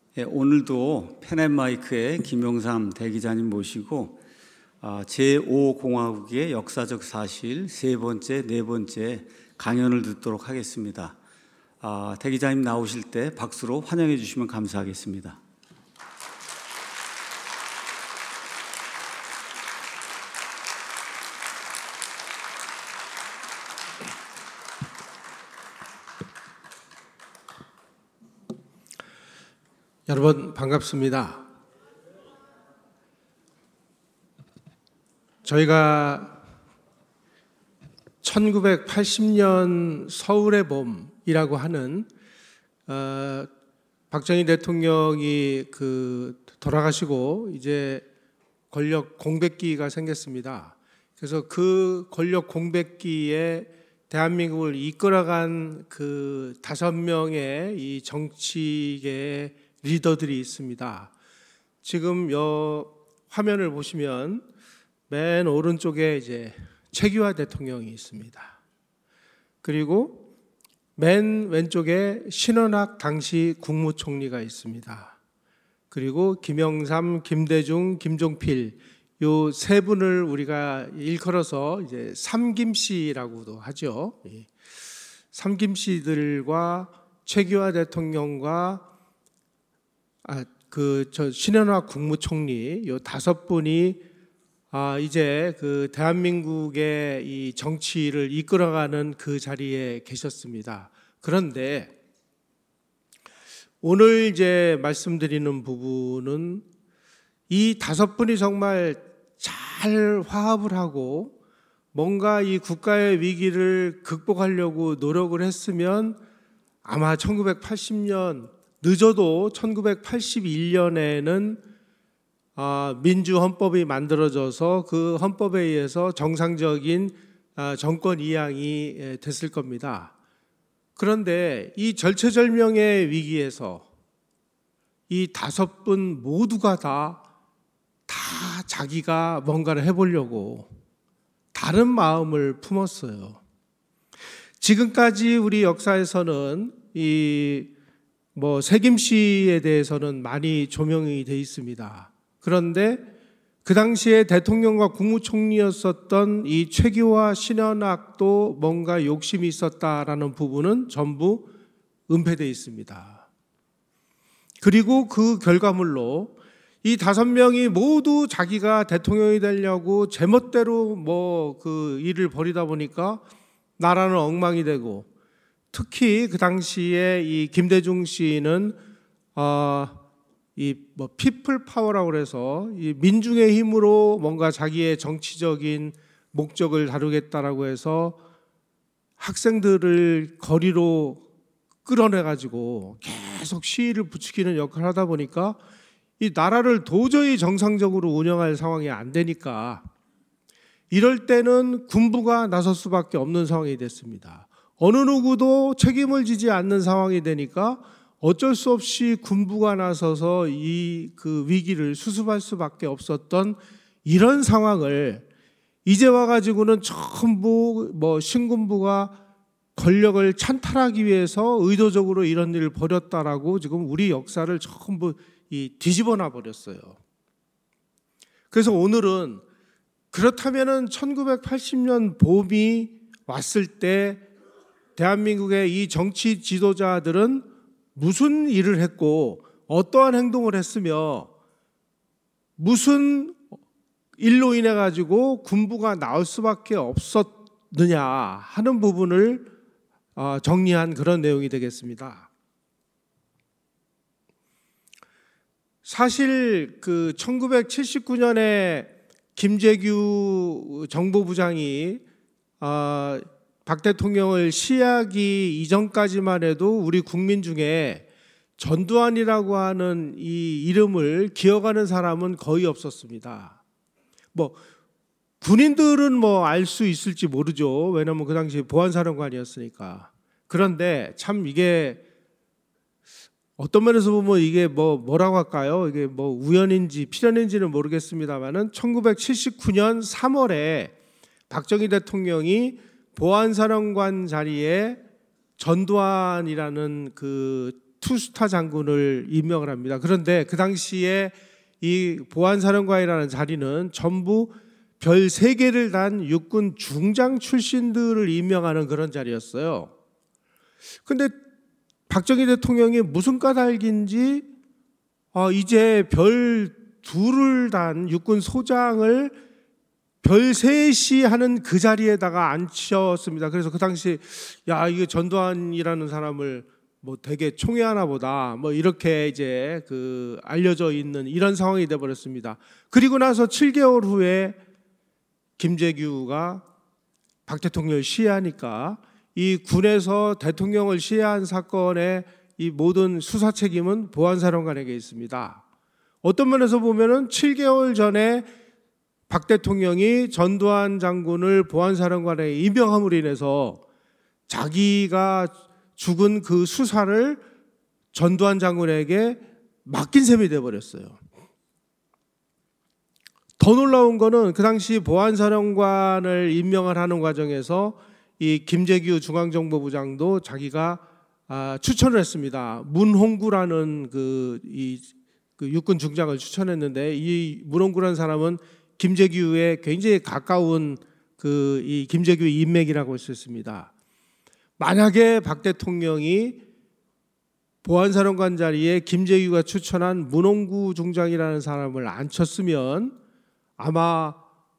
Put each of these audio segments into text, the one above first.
오늘도 펜앤마이크의 김영삼 대기자님 모시고 제5공화국의 역사적 사실 세 번째, 네 번째 강연을 듣도록 하겠습니다. 대기자님 나오실 때 박수로 환영해 주시면 감사하겠습니다. 여러분 반갑습니다. 저희가 1980년 서울의 봄이라고 하는 박정희 대통령이 돌아가시고 이제 권력 공백기가 생겼습니다. 그래서 그 권력 공백기에 대한민국을 이끌어간 그 5명의 이 정치계의 리더들이 있습니다. 지금 화면을 보시면 맨 오른쪽에 이제 최규하 대통령이 있습니다. 그리고 맨 왼쪽에 신원학 당시 국무총리가 있습니다. 그리고 김영삼, 김대중, 김종필 요 세 분을 우리가 일컬어서 이제 삼김씨라고도 하죠. 삼김씨들과 최규하 대통령과 신현학 국무총리 요 5분이 이제 그 대한민국의 이 정치를 이끌어가는 그 자리에 계셨습니다. 그런데 오늘 이제 말씀드리는 부분은 이 5분이 정말 잘 화합을 하고 뭔가 이 국가의 위기를 극복하려고 노력을 했으면 아마 1980년 늦어도 1981년에는 민주헌법이 만들어져서 그 헌법에 의해서 정상적인 정권 이양이 됐을 겁니다. 그런데 이 절체절명의 위기에서 이 5분 모두가 다 자기가 뭔가를 해보려고 다른 마음을 품었어요. 지금까지 우리 역사에서는 세김씨에 대해서는 많이 조명이 돼 있습니다. 그런데 그 당시에 대통령과 국무총리였었던 이 최규하, 신현학도 뭔가 욕심이 있었다라는 부분은 전부 은폐되어 있습니다. 그리고 그 결과물로 이 5명이 모두 자기가 대통령이 되려고 제멋대로 그 일을 벌이다 보니까 나라는 엉망이 되고, 특히 그 당시에 이 김대중 씨는 피플 파워라고 그래서 이 민중의 힘으로 뭔가 자기의 정치적인 목적을 다루겠다라고 해서 학생들을 거리로 끌어내 가지고 계속 시위를 부추기는 역할을 하다 보니까 이 나라를 도저히 정상적으로 운영할 상황이 안 되니까 이럴 때는 군부가 나설 수밖에 없는 상황이 됐습니다. 어느 누구도 책임을 지지 않는 상황이 되니까 어쩔 수 없이 군부가 나서서 그 위기를 수습할 수밖에 없었던 이런 상황을 이제 와가지고는 전부 신군부가 권력을 찬탈하기 위해서 의도적으로 이런 일을 벌였다라고 지금 우리 역사를 전부 뒤집어 놔 버렸어요. 그래서 오늘은 그렇다면은 1980년 봄이 왔을 때 대한민국의 이 정치 지도자들은 무슨 일을 했고 어떠한 행동을 했으며 무슨 일로 인해 가지고 군부가 나올 수밖에 없었느냐 하는 부분을 정리한 그런 내용이 되겠습니다. 사실 1979년에 김재규 정보부장이 박 대통령을 시하기 이전까지만 해도 우리 국민 중에 전두환이라고 하는 이 이름을 기억하는 사람은 거의 없었습니다. 군인들은 알 수 있을지 모르죠. 왜냐하면 그 당시 보안사령관이었으니까. 그런데 참 이게 어떤 면에서 보면 이게 뭐라고 할까요? 이게 우연인지 필연인지는 모르겠습니다만은 1979년 3월에 박정희 대통령이 보안사령관 자리에 전두환이라는 그 투스타 장군을 임명을 합니다. 그런데 그 당시에 이 보안사령관이라는 자리는 전부 별 3개를 단 육군 중장 출신들을 임명하는 그런 자리였어요. 근데 박정희 대통령이 무슨 까닭인지 이제 별 2를 단 육군 소장을 별 3이 하는 그 자리에다가 앉혔습니다. 그래서 그 당시 이게 전두환이라는 사람을 뭐 되게 총애하나 보다 뭐 이렇게 이제 알려져 있는 이런 상황이 돼 버렸습니다. 그리고 나서 7개월 후에 김재규가 박 대통령을 시해하니까 이 군에서 대통령을 시해한 사건의 이 모든 수사 책임은 보안사령관에게 있습니다. 어떤 면에서 보면은 7개월 전에 박 대통령이 전두환 장군을 보안사령관에 임명함으로 인해서 자기가 죽은 그 수사를 전두환 장군에게 맡긴 셈이 돼버렸어요. 더 놀라운 거는 그 당시 보안사령관을 임명을 하는 과정에서 이 김재규 중앙정보부장도 자기가 추천을 했습니다. 문홍구라는 그 육군 중장을 추천했는데 이 문홍구라는 사람은 김재규의 굉장히 가까운 이 김재규의 인맥이라고 할 수 있습니다. 만약에 박 대통령이 보안사령관 자리에 김재규가 추천한 문홍구 중장이라는 사람을 앉혔으면 아마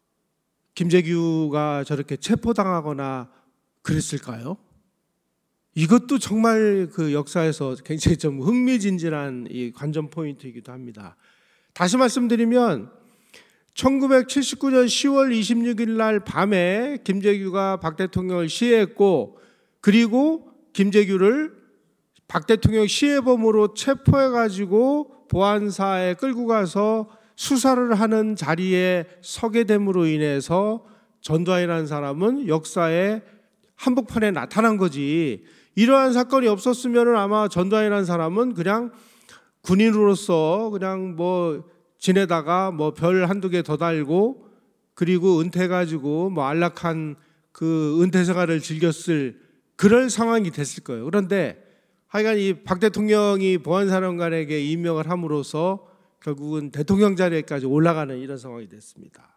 김재규가 저렇게 체포당하거나 그랬을까요? 이것도 정말 그 역사에서 굉장히 좀 흥미진진한 이 관전 포인트이기도 합니다. 다시 말씀드리면 1979년 10월 26일 날 밤에 김재규가 박 대통령을 시해했고 그리고 김재규를 박 대통령 시해범으로 체포해가지고 보안사에 끌고 가서 수사를 하는 자리에 서게 됨으로 인해서 전두환이라는 사람은 역사의 한복판에 나타난 거지. 이러한 사건이 없었으면 아마 전두환이라는 사람은 그냥 군인으로서 그냥 뭐 지내다가 뭐 별 한두 개 더 달고 그리고 은퇴해가지고 뭐 안락한 그 은퇴 생활을 즐겼을 그럴 상황이 됐을 거예요. 그런데 하여간 이 박 대통령이 보안사령관에게 임명을 함으로써 결국은 대통령 자리에까지 올라가는 이런 상황이 됐습니다.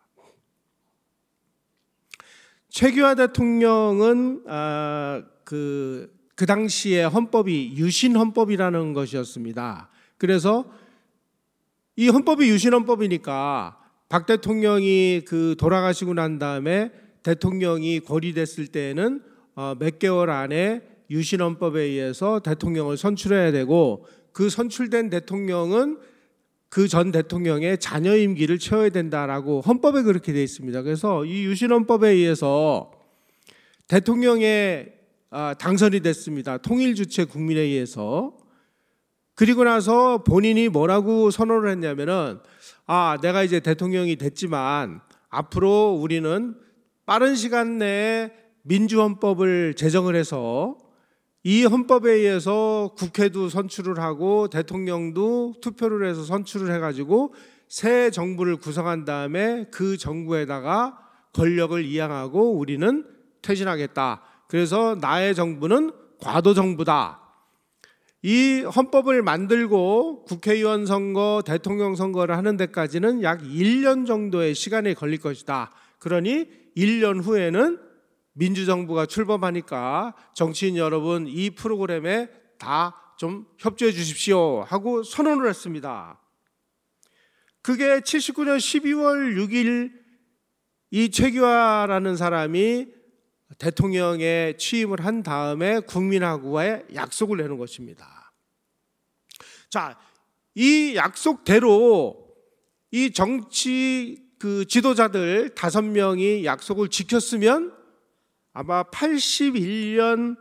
최규하 대통령은 그 당시에 헌법이 유신헌법이라는 것이었습니다. 그래서 이 헌법이 유신헌법이니까 박 대통령이 돌아가시고 난 다음에 대통령이 고리됐을 때에는 몇 개월 안에 유신헌법에 의해서 대통령을 선출해야 되고 그 선출된 대통령은 그 전 대통령의 자녀 임기를 채워야 된다라고 헌법에 그렇게 되어 있습니다. 그래서 이 유신헌법에 의해서 대통령에 당선이 됐습니다. 통일주체 국민회의에서. 그리고 나서 본인이 뭐라고 선언을 했냐면은 내가 이제 대통령이 됐지만 앞으로 우리는 빠른 시간 내에 민주헌법을 제정을 해서 이 헌법에 의해서 국회도 선출을 하고 대통령도 투표를 해서 선출을 해가지고 새 정부를 구성한 다음에 그 정부에다가 권력을 이양하고 우리는 퇴진하겠다. 그래서 나의 정부는 과도 정부다. 이 헌법을 만들고 국회의원 선거, 대통령 선거를 하는 데까지는 약 1년 정도의 시간이 걸릴 것이다. 그러니 1년 후에는 민주정부가 출범하니까 정치인 여러분 이 프로그램에 다 좀 협조해 주십시오 하고 선언을 했습니다. 그게 79년 12월 6일 이 최규하라는 사람이 대통령에 취임을 한 다음에 국민하고의 약속을 내는 것입니다. 자, 이 약속대로 이 정치 지도자들 5명이 약속을 지켰으면 아마 80년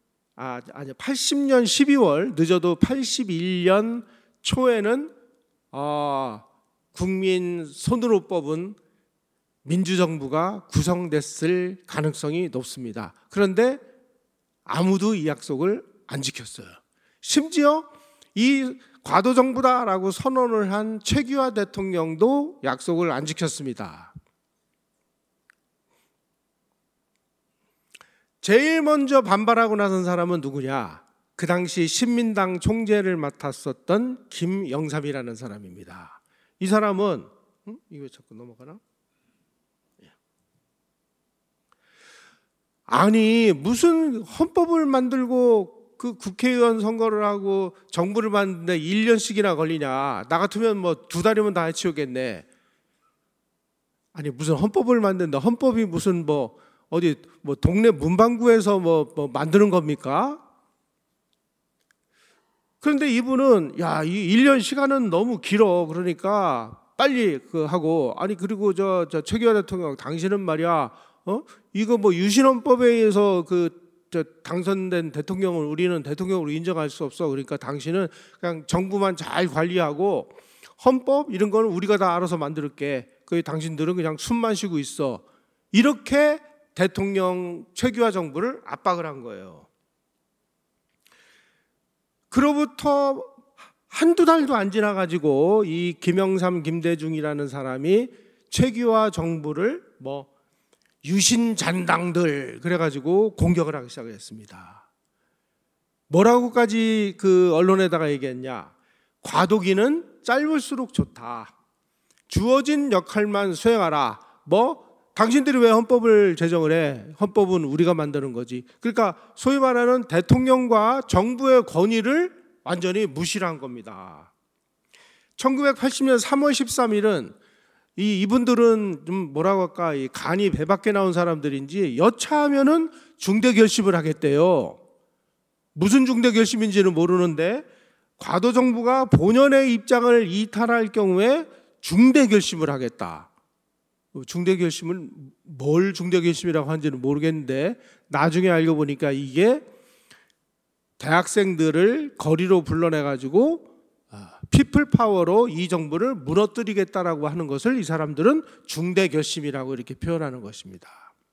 12월 늦어도 81년 초에는 국민 손으로 뽑은 민주정부가 구성됐을 가능성이 높습니다. 그런데 아무도 이 약속을 안 지켰어요. 심지어 이 과도정부다라고 선언을 한 최규하 대통령도 약속을 안 지켰습니다. 제일 먼저 반발하고 나선 사람은 누구냐? 그 당시 신민당 총재를 맡았었던 김영삼이라는 사람입니다. 이 사람은 이거 자꾸 넘어가나? 아니 무슨 헌법을 만들고 그 국회의원 선거를 하고 정부를 만드는데 1년씩이나 걸리냐. 나 같으면 뭐 2달이면 다 해치우겠네. 아니 무슨 헌법을 만든다. 헌법이 무슨 뭐 어디 뭐 동네 문방구에서 뭐 만드는 겁니까? 그런데 이분은 야, 이 1년 시간은 너무 길어. 그러니까 빨리 그 하고 아니 그리고 저 최기화 대통령 당신은 말이야. 이거 뭐 유신헌법에 의해서 저 당선된 대통령을 우리는 대통령으로 인정할 수 없어. 그러니까 당신은 그냥 정부만 잘 관리하고 헌법 이런 거는 우리가 다 알아서 만들게. 그 당신들은 그냥 숨만 쉬고 있어. 이렇게 대통령 최기화 정부를 압박을 한 거예요. 그로부터 한두 달도 안 지나가지고 이 김영삼, 김대중이라는 사람이 최기화 정부를 뭐 유신잔당들 그래가지고 공격을 하기 시작했습니다. 뭐라고까지 그 언론에다가 얘기했냐? 과도기는 짧을수록 좋다. 주어진 역할만 수행하라. 뭐 당신들이 왜 헌법을 제정을 해? 헌법은 우리가 만드는 거지. 그러니까 소위 말하는 대통령과 정부의 권위를 완전히 무시를 한 겁니다. 1980년 3월 13일은 이분들은 좀 뭐라고 할까, 이 간이 배 밖에 나온 사람들인지 여차하면은 중대 결심을 하겠대요. 무슨 중대 결심인지는 모르는데 과도 정부가 본연의 입장을 이탈할 경우에 중대 결심을 하겠다. 중대 결심을 뭘 중대 결심이라고 하는지는 모르겠는데 나중에 알고 보니까 이게 대학생들을 거리로 불러내가지고 피플 파워로 이 정부를 무너뜨리겠다라고 하는 것을 이 사람들은 중대 결심이라고 이렇게 표현하는 것입니다.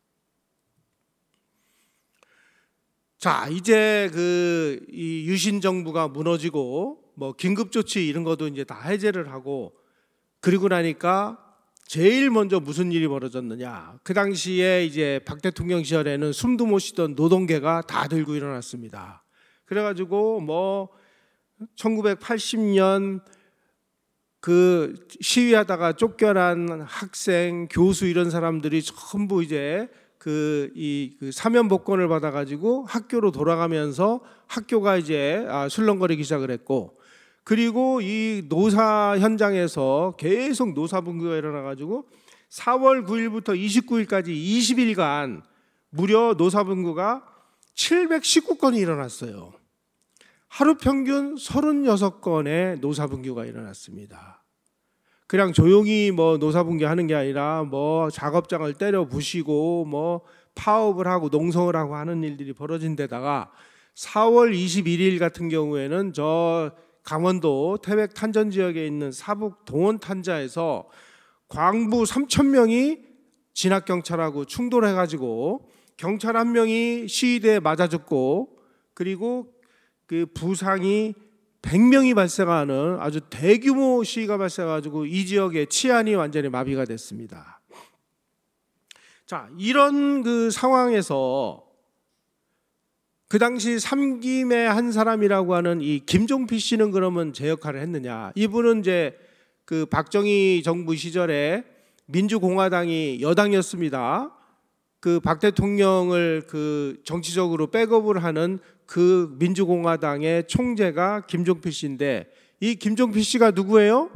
자, 이제 이 유신 정부가 무너지고 뭐 긴급 조치 이런 것도 이제 다 해제를 하고 그리고 나니까 제일 먼저 무슨 일이 벌어졌느냐? 그 당시에 이제 박 대통령 시절에는 숨도 못 쉬던 노동계가 다 들고 일어났습니다. 그래가지고 뭐 1980년 그 시위하다가 쫓겨난 학생, 교수 이런 사람들이 전부 이제 그 사면 복권을 받아가지고 학교로 돌아가면서 학교가 이제 술렁거리기 시작을 했고, 그리고 이 노사 현장에서 계속 노사분규가 일어나가지고 4월 9일부터 29일까지 20일간 무려 노사분규가 719건이 일어났어요. 하루 평균 36건의 노사분규가 일어났습니다. 그냥 조용히 뭐 노사분규 하는 게 아니라 뭐 작업장을 때려 부시고 뭐 파업을 하고 농성을 하고 하는 일들이 벌어진 데다가 4월 21일 같은 경우에는 저 강원도 태백 탄전 지역에 있는 사북 동원 탄자에서 광부 3,000명이 진학경찰하고 충돌해가지고 경찰 1명이 시위대에 맞아 죽고, 그리고 그 부상이 100명이 발생하는 아주 대규모 시위가 발생해가지고 이 지역의 치안이 완전히 마비가 됐습니다. 자, 이런 그 상황에서 그 당시 3김의 한 사람이라고 하는 이 김종필 씨는 그러면 제 역할을 했느냐? 이분은 이제 그 박정희 정부 시절에 민주공화당이 여당이었습니다. 그 박 대통령을 그 정치적으로 백업을 하는 그 민주공화당의 총재가 김종필 씨인데, 이 김종필 씨가 누구예요?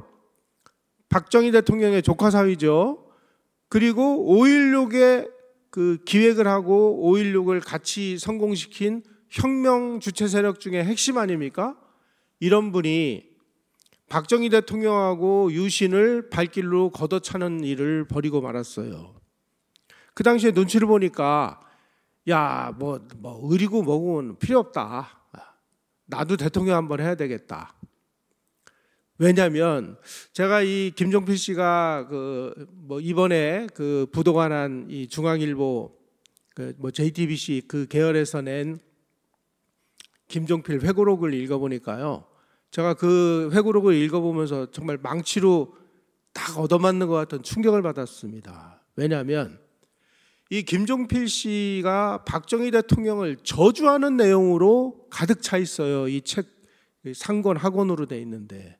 박정희 대통령의 조카 사위죠. 그리고 5.16의 그 기획을 하고 5.16을 같이 성공시킨 혁명 주체 세력 중에 핵심 아닙니까? 이런 분이 박정희 대통령하고 유신을 발길로 걷어차는 일을 벌이고 말았어요. 그 당시에 눈치를 보니까 야, 뭐 의리고 뭐고는 필요 없다. 나도 대통령 한번 해야 되겠다. 왜냐하면 제가 이 김종필 씨가 뭐 이번에 그 부도관한 이 중앙일보 뭐 JTBC 그 계열에서 낸 김종필 회고록을 읽어보니까요, 제가 그 회고록을 읽어보면서 정말 망치로 딱 얻어맞는 것 같은 충격을 받았습니다. 왜냐하면 이 김종필 씨가 박정희 대통령을 저주하는 내용으로 가득 차 있어요. 이 책 상권 학원으로 돼 있는데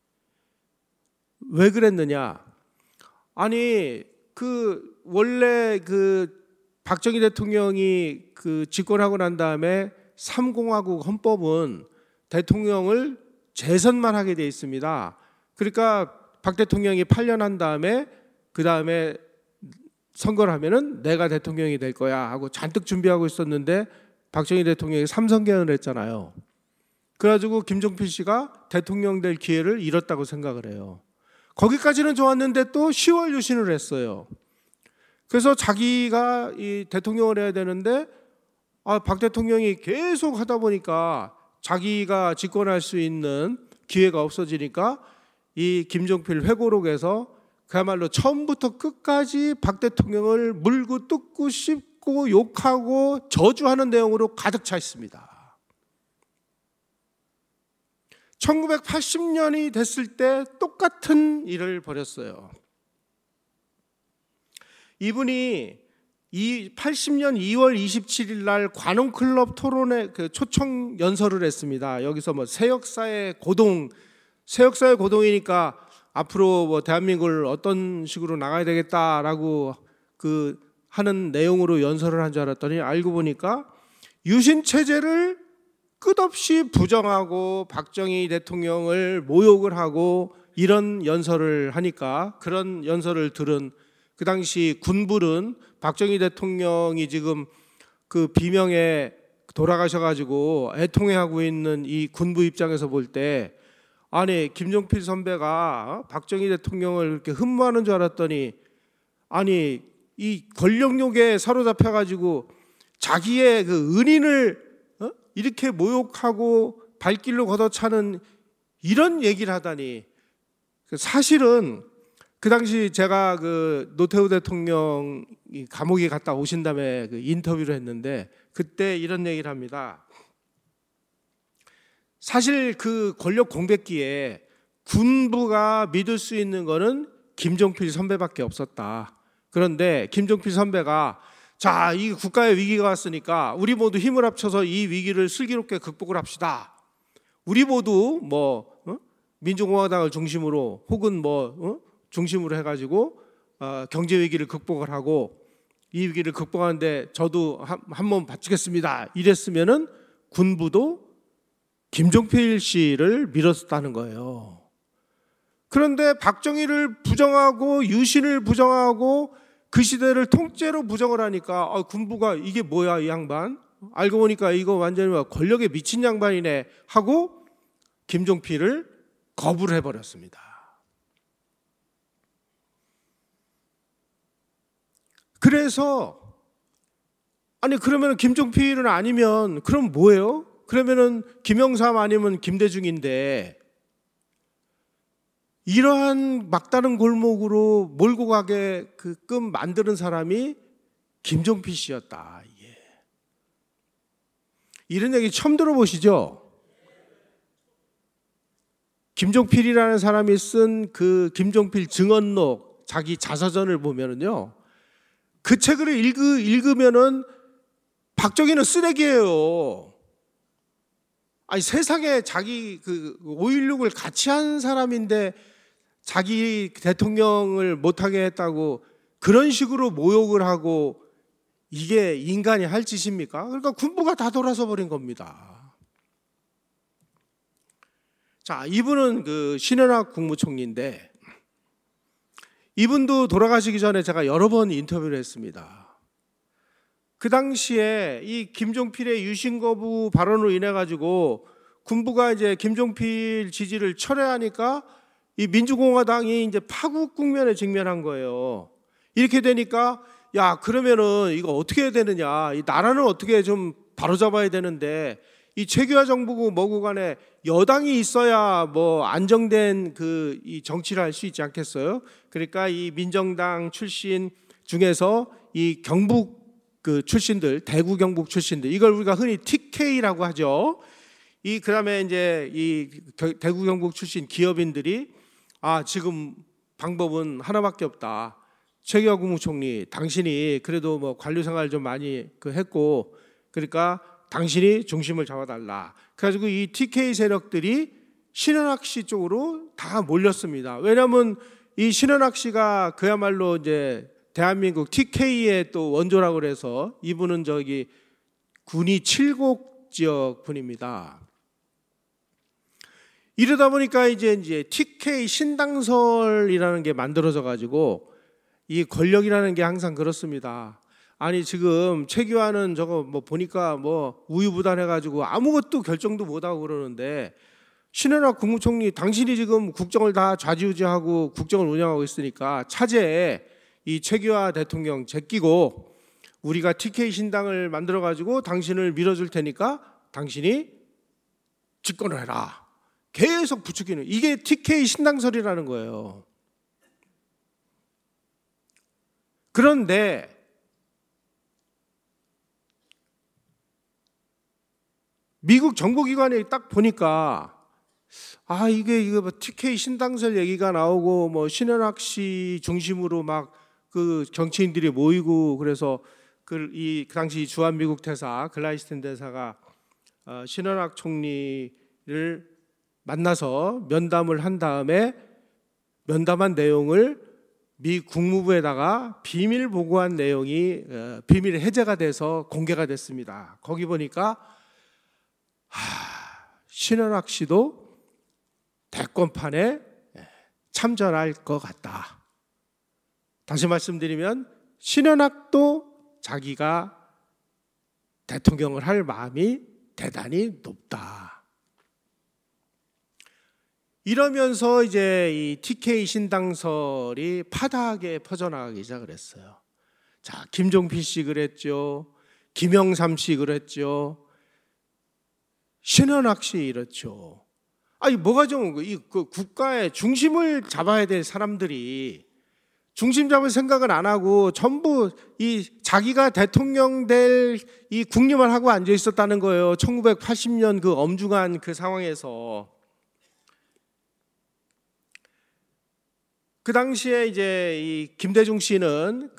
왜 그랬느냐? 아니 원래 박정희 대통령이 집권하고 난 다음에 3공화국 헌법은 대통령을 재선만 하게 돼 있습니다. 그러니까 박 대통령이 8년 한 다음에 그 다음에 선거를 하면은 내가 대통령이 될 거야 하고 잔뜩 준비하고 있었는데 박정희 대통령이 3선개헌을 했잖아요. 그래가지고 김종필 씨가 대통령 될 기회를 잃었다고 생각을 해요. 거기까지는 좋았는데 또 10월 유신을 했어요. 그래서 자기가 이 대통령을 해야 되는데 박 대통령이 계속 하다 보니까 자기가 집권할 수 있는 기회가 없어지니까 이 김종필 회고록에서 그야말로 처음부터 끝까지 박 대통령을 물고 뜯고 씹고 욕하고 저주하는 내용으로 가득 차 있습니다. 1980년이 됐을 때 똑같은 일을 벌였어요. 이분이 80년 2월 27일 날 관홍클럽 토론회 초청 연설을 했습니다. 여기서 새역사의 고동이니까 앞으로 대한민국을 어떤 식으로 나가야 되겠다라고 하는 내용으로 연설을 한 줄 알았더니 알고 보니까 유신 체제를 끝없이 부정하고 박정희 대통령을 모욕을 하고 이런 연설을 하니까 그런 연설을 들은 그 당시 군불은 박정희 대통령이 지금 비명에 돌아가셔가지고 애통해하고 있는 이 군부 입장에서 볼 때 아니 김종필 선배가 박정희 대통령을 그렇게 흠모하는 줄 알았더니 아니 이 권력욕에 사로잡혀가지고 자기의 은인을 이렇게 모욕하고 발길로 걷어차는 이런 얘기를 하다니. 사실은 그 당시 제가 노태우 대통령 감옥에 갔다 오신 다음에 인터뷰를 했는데 그때 이런 얘기를 합니다. 사실 권력 공백기에 군부가 믿을 수 있는 거는 김종필 선배밖에 없었다. 그런데 김종필 선배가 자, 이 국가의 위기가 왔으니까 우리 모두 힘을 합쳐서 이 위기를 슬기롭게 극복을 합시다. 우리 모두 민주공화당을 중심으로 혹은 중심으로 해가지고 경제 위기를 극복을 하고 이 위기를 극복하는데 저도 한 몸 바치겠습니다. 이랬으면은 군부도 김종필 씨를 밀었다는 거예요. 그런데 박정희를 부정하고 유신을 부정하고 그 시대를 통째로 부정을 하니까 군부가 이게 뭐야 이 양반 알고 보니까 이거 완전히 권력에 미친 양반이네 하고 김종필을 거부를 해버렸습니다. 그래서 아니 그러면 김종필은 아니면 그럼 뭐예요? 그러면은 김영삼 아니면 김대중인데 이러한 막다른 골목으로 몰고 가게끔 만드는 사람이 김종필 씨였다. 이런 얘기 처음 들어보시죠? 김종필이라는 사람이 쓴 김종필 증언록 자기 자서전을 보면은요, 그 책을 읽으면은 박정희는 쓰레기예요. 아니 세상에 자기 5.16을 같이 한 사람인데 자기 대통령을 못하게 했다고 그런 식으로 모욕을 하고 이게 인간이 할 짓입니까? 그러니까 군부가 다 돌아서 버린 겁니다. 자, 이분은 신현학 국무총리인데 이분도 돌아가시기 전에 제가 여러 번 인터뷰를 했습니다. 그 당시에 이 김종필의 유신 거부 발언으로 인해 가지고 군부가 이제 김종필 지지를 철회하니까 이 민주공화당이 이제 파국 국면에 직면한 거예요. 이렇게 되니까 야 그러면은 이거 어떻게 해야 되느냐, 이 나라는 어떻게 좀 바로잡아야 되는데 이 최규하 정부고 뭐고 간에 여당이 있어야 안정된 이 정치를 할 수 있지 않겠어요? 그러니까 이 민정당 출신 중에서 이 경북 출신들, 대구 경북 출신들, 이걸 우리가 흔히 TK라고 하죠. 그다음에 이제 이 대구 경북 출신 기업인들이 지금 방법은 하나밖에 없다. 최규하 국무총리, 당신이 그래도 뭐 관료 생활 좀 많이 했고, 그러니까 당신이 중심을 잡아달라. 그래가지고 이 TK 세력들이 신현학 씨 쪽으로 다 몰렸습니다. 왜냐하면 이 신현학 씨가 그야말로 이제 대한민국 TK의 또 원조라고 그래서 이분은 저기 군이 칠곡 지역 분입니다. 이러다 보니까 이제 TK 신당설이라는 게 만들어져 가지고 이 권력이라는 게 항상 그렇습니다. 아니 지금 최규하는 저거 뭐 보니까 뭐 우유부단해 가지고 아무것도 결정도 못 하고 그러는데, 신현학 국무총리 당신이 지금 국정을 다 좌지우지하고 국정을 운영하고 있으니까 차제에 이 최규하 대통령 제끼고 우리가 TK 신당을 만들어 가지고 당신을 밀어줄 테니까 당신이 집권을 해라. 계속 부추기는, 이게 TK 신당설이라는 거예요. 그런데 미국 정보기관에 딱 보니까 이게 뭐 TK 신당설 얘기가 나오고 뭐 신현학 씨 중심으로 막 그 정치인들이 모이고, 그래서 그 당시 주한미국 대사 글라이스틴 대사가 신현학 총리를 만나서 면담을 한 다음에 면담한 내용을 미 국무부에다가 비밀 보고한 내용이 비밀 해제가 돼서 공개가 됐습니다. 거기 보니까 신현학 씨도 대권판에 참전할 것 같다. 다시 말씀드리면 신현학도 자기가 대통령을 할 마음이 대단히 높다. 이러면서 이제 이 TK 신당설이 파다하게 퍼져나가기 시작을 했어요. 자, 김종필 씨 그랬죠. 김영삼 씨 그랬죠. 신현학 씨 이렇죠. 뭐가 좀 그 국가의 중심을 잡아야 될 사람들이 중심 잡을 생각을 안 하고 전부 이 자기가 대통령 될 이 국림을 하고 앉아 있었다는 거예요. 1980년 그 엄중한 그 상황에서. 그 당시에 이제 이 김대중 씨는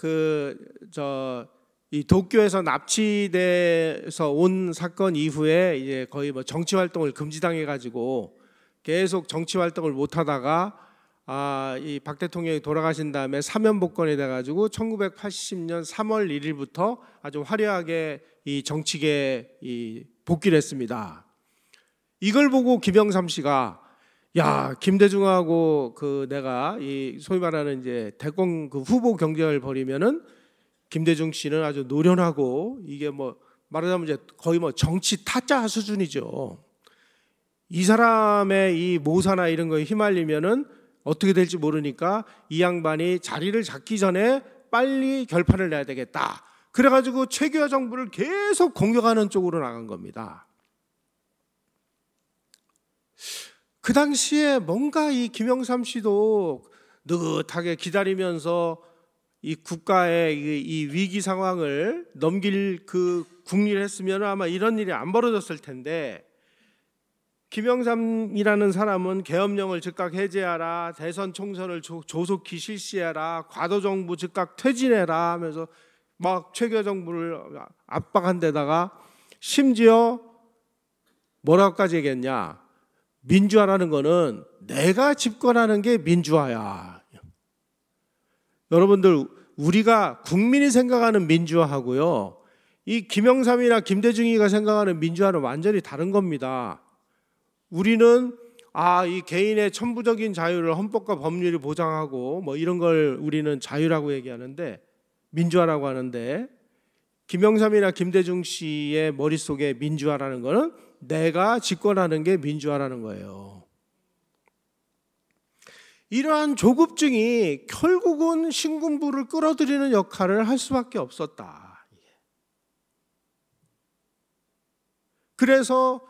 이 도쿄에서 납치돼서 온 사건 이후에 이제 거의 뭐 정치 활동을 금지당해 가지고 계속 정치 활동을 못 하다가 이 박 대통령이 돌아가신 다음에 사면복권이 돼 가지고 1980년 3월 1일부터 아주 화려하게 이 정치계에 복귀를 했습니다. 이걸 보고 김영삼 씨가 야, 김대중하고 내가 이 소위 말하는 이제 대권 후보 경쟁을 벌이면은 김대중 씨는 아주 노련하고 이게 뭐 말하자면 이제 거의 뭐 정치 타짜 수준이죠. 이 사람의 이 모사나 이런 거에 휘말리면은 어떻게 될지 모르니까 이 양반이 자리를 잡기 전에 빨리 결판을 내야 되겠다. 그래가지고 최규하 정부를 계속 공격하는 쪽으로 나간 겁니다. 그 당시에 뭔가 이 김영삼 씨도 느긋하게 기다리면서 이 국가의 이 위기 상황을 넘길 그 국리를 했으면 아마 이런 일이 안 벌어졌을 텐데, 김영삼이라는 사람은 계엄령을 즉각 해제하라, 대선 총선을 조속히 실시해라, 과도정부 즉각 퇴진해라 하면서 막 최규하 정부를 압박한 데다가 심지어 뭐라고까지 얘기했냐, 민주화라는 거는 내가 집권하는 게 민주화야. 여러분들, 우리가 국민이 생각하는 민주화하고요, 이 김영삼이나 김대중이가 생각하는 민주화는 완전히 다른 겁니다. 우리는 이 개인의 천부적인 자유를 헌법과 법률이 보장하고 뭐 이런 걸 우리는 자유라고 얘기하는데, 민주화라고 하는데, 김영삼이나 김대중 씨의 머릿속에 민주화라는 거는 내가 집권하는 게 민주화라는 거예요. 이러한 조급증이 결국은 신군부를 끌어들이는 역할을 할 수밖에 없었다. 그래서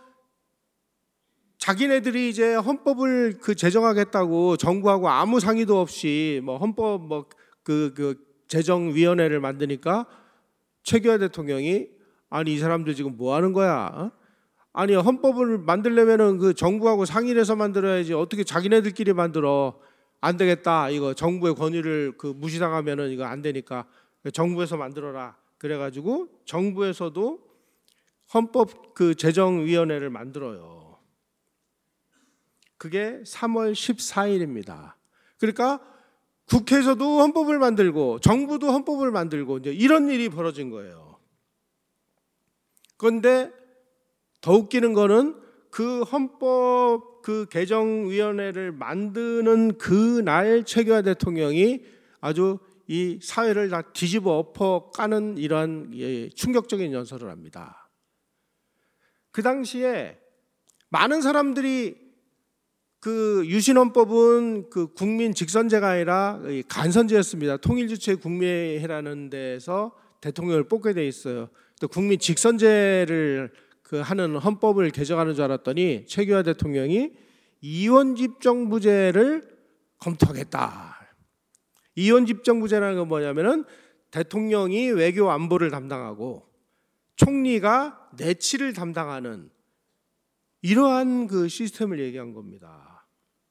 자기네들이 이제 헌법을 제정하겠다고 정부하고 아무 상의도 없이 뭐 헌법 제정위원회를 만드니까 최규하 대통령이 아니 이 사람들 지금 뭐 하는 거야? 아니 헌법을 만들려면은 그 정부하고 상의를 해서 만들어야지 어떻게 자기네들끼리 만들어? 안 되겠다. 이거 정부의 권위를 무시당하면은 이거 안 되니까 정부에서 만들어라. 그래가지고 정부에서도 헌법 제정위원회를 만들어요. 그게 3월 14일입니다. 그러니까 국회에서도 헌법을 만들고 정부도 헌법을 만들고 이제 이런 일이 벌어진 거예요. 그런데 더 웃기는 거는 그 헌법 개정위원회를 만드는 그날 최규하 대통령이 아주 이 사회를 다 뒤집어 엎어 까는 이러한 충격적인 연설을 합니다. 그 당시에 많은 사람들이 유신헌법은 국민 직선제가 아니라 간선제였습니다. 통일주체 국민회라는 데서 대통령을 뽑게 돼 있어요. 또 국민 직선제를 하는 헌법을 개정하는 줄 알았더니 최규하 대통령이 이원집정부제를 검토하겠다. 이원집정부제라는 건 뭐냐면은 대통령이 외교 안보를 담당하고 총리가 내치를 담당하는 이러한 시스템을 얘기한 겁니다.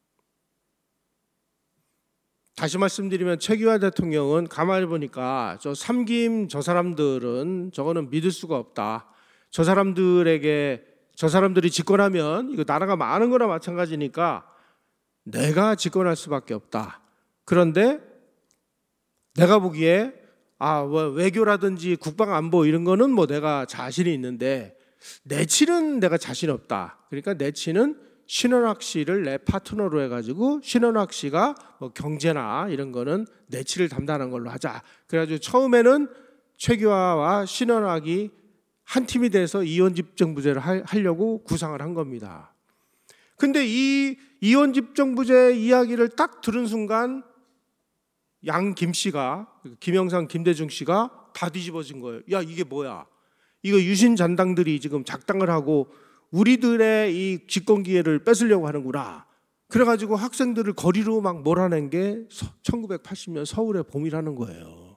다시 말씀드리면 최규하 대통령은 가만히 보니까 저 삼김 저 사람들은 저거는 믿을 수가 없다. 저 사람들이 집권하면 이거 나라가 많은 거나 마찬가지니까 내가 집권할 수밖에 없다. 그런데 내가 보기에 외교라든지 국방안보 이런 거는 뭐 내가 자신이 있는데 내치는 내가 자신 없다. 그러니까 내치는 신원학 씨를 내 파트너로 해가지고 신원학 씨가 뭐 경제나 이런 거는 내치를 담당하는 걸로 하자. 그래가지고 처음에는 최규하와 신원학이 한 팀이 돼서 이원집정부제를 하려고 구상을 한 겁니다. 근데 이 이원집정부제 이야기를 딱 들은 순간 김 씨가 김영삼, 김대중 씨가 다 뒤집어진 거예요. 야, 이게 뭐야? 이거 유신 잔당들이 지금 작당을 하고 우리들의 이 집권 기회를 뺏으려고 하는구나. 그래가지고 학생들을 거리로 막 몰아낸 게 1980년 서울의 봄이라는 거예요.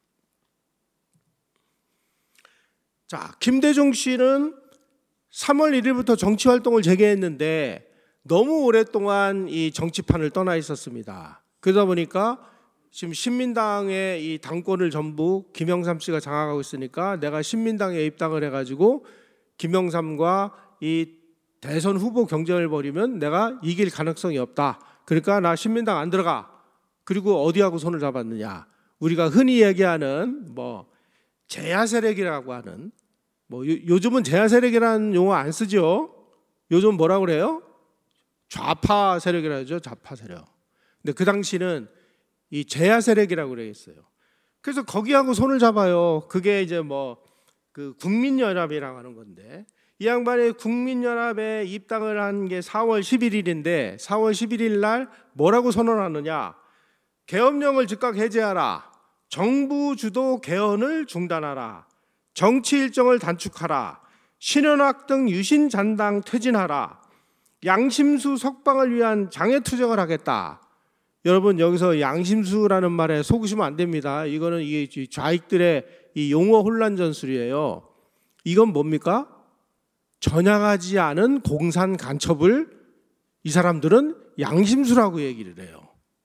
자, 김대중 씨는 3월 1일부터 정치 활동을 재개했는데 너무 오랫동안 이 정치판을 떠나 있었습니다. 그러다 보니까 지금 신민당의 이 당권을 전부 김영삼 씨가 장악하고 있으니까 내가 신민당에 입당을 해가지고 김영삼과 이 대선 후보 경쟁을 벌이면 내가 이길 가능성이 없다. 그러니까 나 신민당 안 들어가. 그리고 어디하고 손을 잡았느냐? 우리가 흔히 얘기하는 뭐 제야 세력이라고 하는 요즘은 제야 세력이라는 용어 안 쓰죠. 요즘 뭐라고 그래요? 좌파 세력이라고 하죠. 좌파 세력. 근데 그 당시는 이 제야 세력이라고 그랬어요. 그래서 거기하고 손을 잡아요. 그게 이제 국민연합이라고 하는 건데 이 양반이 국민연합에 입당을 한 게 4월 11일인데 4월 11일 날 뭐라고 선언하느냐? 계엄령을 즉각 해제하라. 정부 주도 개헌을 중단하라. 정치 일정을 단축하라. 신현학 등 유신 잔당 퇴진하라. 양심수 석방을 위한 장애 투쟁을 하겠다. 여러분 여기서 양심수라는 말에 속으시면 안 됩니다. 이거는 이게 좌익들의 이 용어 혼란 전술이에요. 이건 뭡니까? 전향하지 않은 공산 간첩을 이 사람들은 양심수라고 얘기를 해요.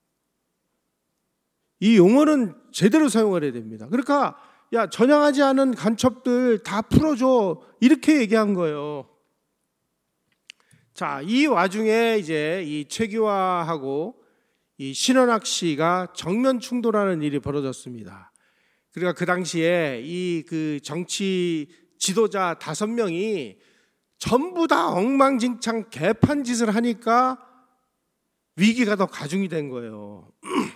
이 용어는 제대로 사용을 해야 됩니다. 그러니까 야, 전향하지 않은 간첩들 다 풀어줘 이렇게 얘기한 거예요. 자, 이 와중에 이제 이 최규하하고 이 신원학 씨가 정면 충돌하는 일이 벌어졌습니다. 그러니까 그 당시에 이 정치 지도자 5명이 전부 다 엉망진창 개판 짓을 하니까 위기가 더 가중이 된 거예요.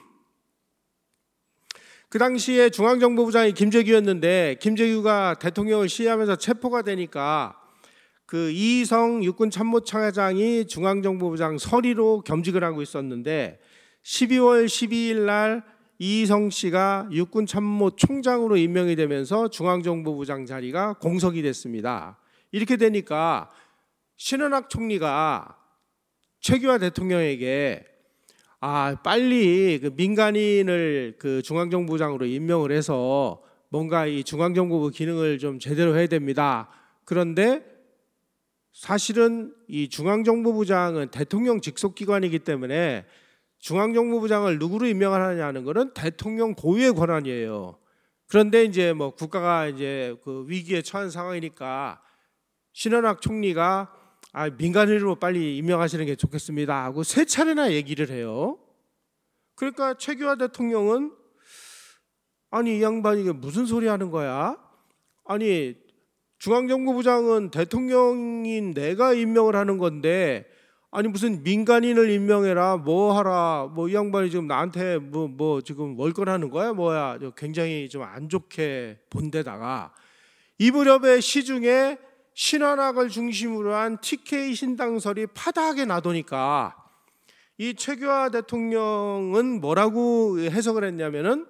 그 당시에 중앙정보부장이 김재규였는데 김재규가 대통령을 시해하면서 체포가 되니까 이희성 육군참모차장이 중앙정보부장 서리로 겸직을 하고 있었는데 12월 12일 날 이희성 씨가 육군참모총장으로 임명이 되면서 중앙정보부장 자리가 공석이 됐습니다. 이렇게 되니까 신원학 총리가 최규하 대통령에게 빨리 민간인을 중앙정보부장으로 임명을 해서 뭔가 이 중앙정보부 기능을 좀 제대로 해야 됩니다. 그런데 사실은 이 중앙정보부장은 대통령 직속기관이기 때문에 중앙정보부장을 누구로 임명하느냐는 것은 대통령 고유의 권한이에요. 그런데 이제 뭐 국가가 이제 그 위기에 처한 상황이니까 신원학 총리가 민간인으로 빨리 임명하시는 게 좋겠습니다 하고 세 차례나 얘기를 해요. 그러니까 최규하 대통령은 아니 이 양반이 이게 무슨 소리 하는 거야? 아니 중앙정보부장은 대통령인 내가 임명을 하는 건데 아니 무슨 민간인을 임명해라 뭐 하라 뭐 이 양반이 지금 나한테 뭐 지금 월권하는 거야 뭐야 굉장히 좀 안 좋게 본 데다가 이 무렵에 시중에 신원학을 중심으로 한 TK 신당설이 파다하게 나도니까 이 최규하 대통령은 뭐라고 해석을 했냐면은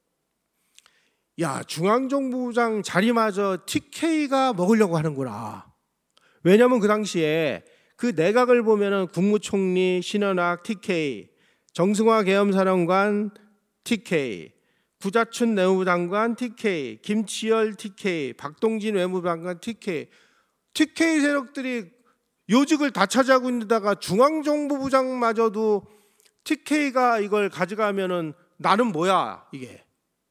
야 중앙정보부장 자리마저 TK가 먹으려고 하는구나. 왜냐하면 그 당시에 그 내각을 보면은 국무총리 신원학 TK, 정승화 계엄사령관 TK, 구자춘 내무장관 TK, 김치열 TK, 박동진 외무장관 TK 세력들이 요직을 다 차지하고 있는데다가 중앙정보부장마저도 TK가 이걸 가져가면은 나는 뭐야 이게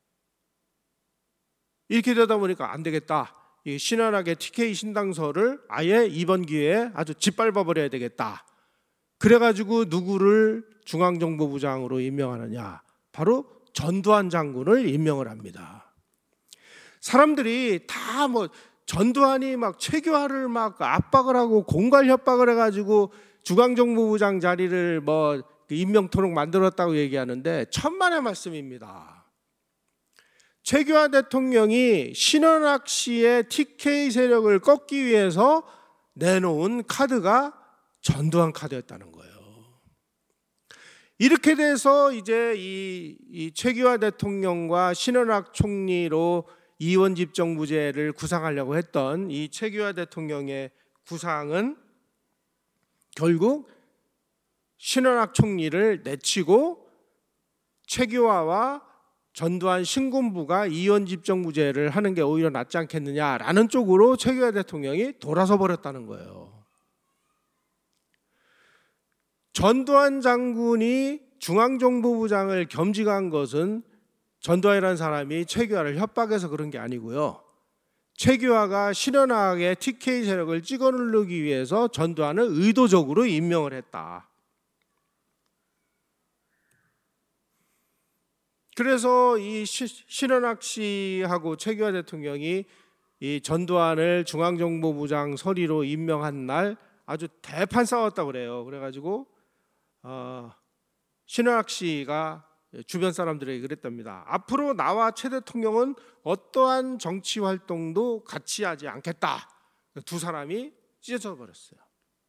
이렇게 되다 보니까 안 되겠다. 이 신원학의 TK 신당설을 아예 이번 기회에 아주 짓밟아 버려야 되겠다. 그래가지고 누구를 중앙정보부장으로 임명하느냐? 바로 전두환 장군을 임명을 합니다. 사람들이 다 뭐 전두환이 막 최규하를 막 압박을 하고 공갈 협박을 해가지고 중앙정보부장 자리를 뭐 임명토록 만들었다고 얘기하는데 천만의 말씀입니다. 최규하 대통령이 신원학 씨의 TK 세력을 꺾기 위해서 내놓은 카드가 전두환 카드였다는 거예요. 이렇게 돼서 이제 이 최규하 대통령과 신원학 총리로 이원집정부제를 구상하려고 했던 이 최규하 대통령의 구상은 결국 신원학 총리를 내치고 최규하와 전두환 신군부가 이원집정부제를 하는 게 오히려 낫지 않겠느냐라는 쪽으로 최규하 대통령이 돌아서 버렸다는 거예요. 전두환 장군이 중앙정보부장을 겸직한 것은 전두환이라는 사람이 최규하를 협박해서 그런 게 아니고요. 최규하가 신원학의 TK 세력을 찍어 누르기 위해서 전두환을 의도적으로 임명을 했다. 그래서 이 신원학 씨하고 최규하 대통령이 이 전두환을 중앙정보부장 서리로 임명한 날 아주 대판 싸웠다고 그래요. 그래가지고 신원학 씨가 주변 사람들에게 그랬답니다. 앞으로 나와 최 대통령은 어떠한 정치 활동도 같이 하지 않겠다. 두 사람이 찢어져 버렸어요.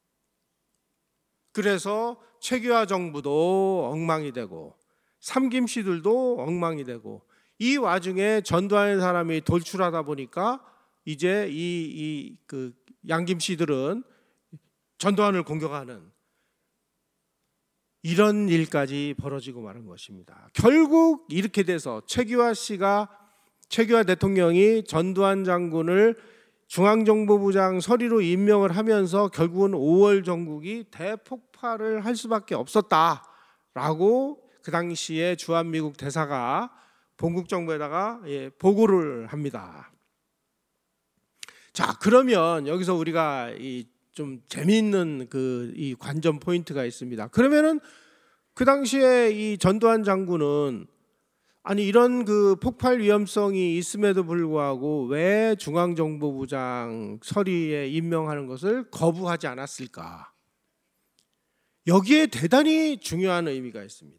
그래서 최규하 정부도 엉망이 되고 삼김 씨들도 엉망이 되고 이 와중에 전두환 사람이 돌출하다 보니까 이제 그 양김 씨들은 전두환을 공격하는 이런 일까지 벌어지고 마는 것입니다. 결국 이렇게 돼서 최규하 대통령이 전두환 장군을 중앙정보부장 서리로 임명을 하면서 결국은 5월 정국이 대폭발을 할 수밖에 없었다라고 그 당시에 주한미국 대사가 본국정부에다가 보고를 합니다. 자, 그러면 여기서 우리가 좀 재미있는 이 관전 포인트가 있습니다. 그러면은 그 당시에 이 전두환 장군은 아니 이런 그 폭발 위험성이 있음에도 불구하고 왜 중앙정보부장 서리에 임명하는 것을 거부하지 않았을까? 여기에 대단히 중요한 의미가 있습니다.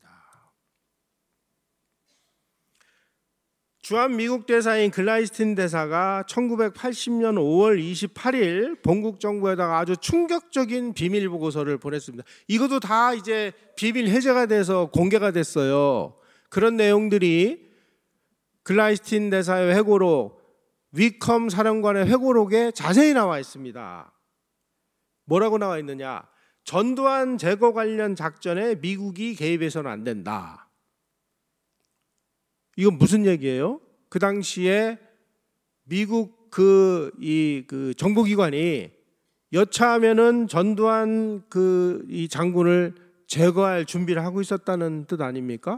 주한미국 대사인 글라이스틴 대사가 1980년 5월 28일 본국정부에다가 아주 충격적인 비밀 보고서를 보냈습니다. 이것도 다 이제 비밀 해제가 돼서 공개가 됐어요. 그런 내용들이 글라이스틴 대사의 회고록, 위컴 사령관의 회고록에 자세히 나와 있습니다. 뭐라고 나와 있느냐? 전두환 제거 관련 작전에 미국이 개입해서는 안 된다. 이건 무슨 얘기예요? 그 당시에 미국 그 정보기관이 여차하면은 전두환 이 장군을 제거할 준비를 하고 있었다는 뜻 아닙니까?